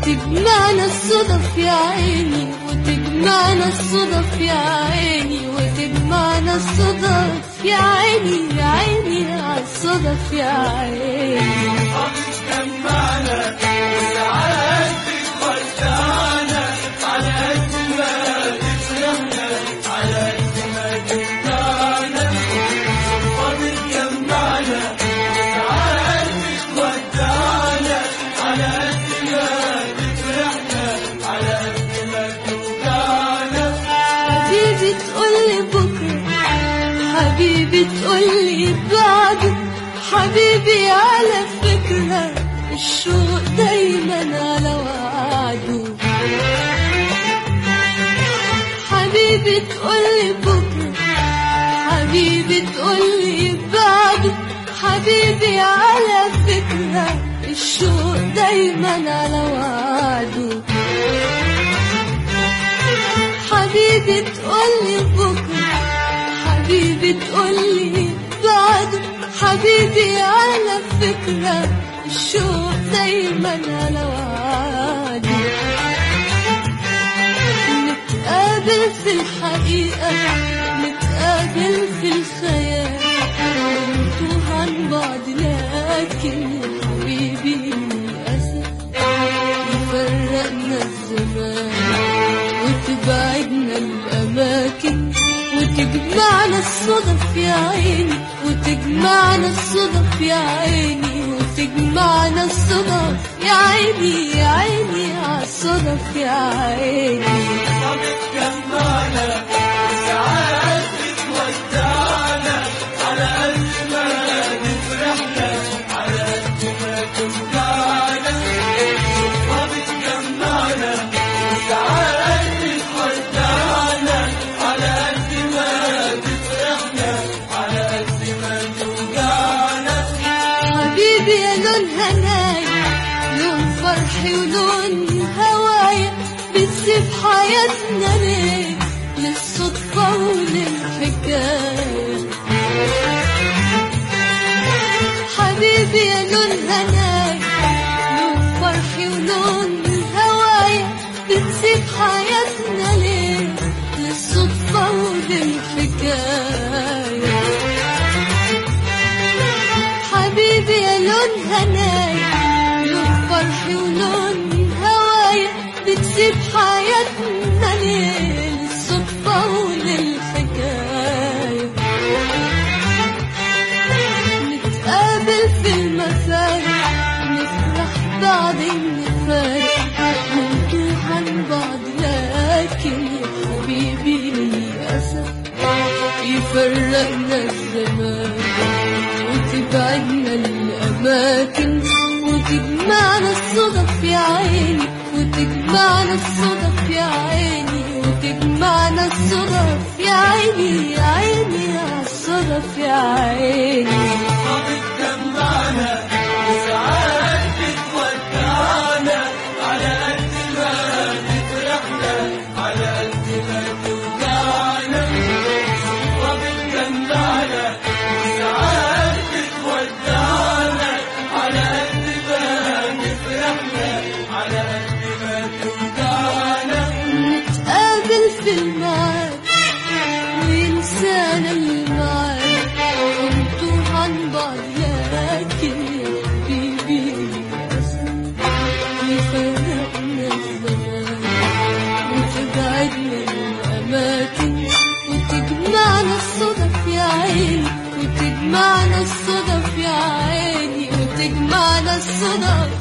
وتجمعنا الصدف يا عيني، وتجمعنا الصدف يا عيني، وتجمعنا الصدف يا عيني، يا عيني عالصدف يا عيني. جمعنا ساعات بتودعنا على قد ما تفرحنا، على قد ما تمتعنا. فاضل جمعنا ساعات بتودعنا على قد ما تفرحنا، على قد ما توجعنا. حبيبي تقولي بكرة، حبيبي تقولي بعده، حبيبي على فكرة الشوق دايما على وعده. حبيبي تقولي بكرة، حبيبي تقولي بعده، حبيبي على فكرة الشوق دايما على وعده. حبيبي تقولي بكرة، حبيبي تقولي بعده، حبيبي على فكرة الشوق دايما على وعده. نتقابل في الحقيقة، نتقابل في الخيال، ونتوه عن بعض لكن يا حبيبي للأسف يفرقنا الزمان وتبعدنا الأماكن، وتجمعنا الصدف يا عيني، وتجمعنا الصدف يا عيني، وتجمعنا الصدف يا عيني، يا عيني عالصدف يا عيني. جمعنا ساعات بتودعنا على قد ما نفرحنا، على قد ما توجعنا. وبتجمعنا ساعات بتودعنا على قد ما تفرحنا، على قد ما توجعنا. حبيبي يا لون هنايا، لون فرحي ولون هوايا، بتسيب حياتنا ليه للصدفة وللحكاية. حبيبي يا لون هنايا، لون فرحي ولون هوايا، بتسيب حياتنا ليه للصدفة وللحكاية. حبيبي يا لون هنايا، لون فرحي ولون هوايا، بتسيب حياتنا ليه للصدفة وللحكاية. نتقابل في المفارق، نفرح بعدين نفارق، ونتوه عن بعض لكن يا حبيبي للأسف يفرقنا الزمان وتبعدنا الأماكن، وتجمعنا الصدف يا عيني، وتجمعنا الصدف يا عيني، وتجمعنا الصدف يا عيني، يا عيني عالصدف يا عيني. جمعنا ساعات بتودعنا على قد ما تفرحنا، على قد ما توجعنا. وبتجمعنا ساعات بتودعنا على قد ما نفرحنا، على قد ما توجعنا. نتقابل في الميعاد وينسانا الميعاد، ونتوه عن بعض لكن يا حبيبي للأسف يفرقنا الزمان وتبعدنا الأماكن، وتجمعنا الصدف يا عيني، وتجمعنا الصدف يا عيني، وتجمعنا الصدف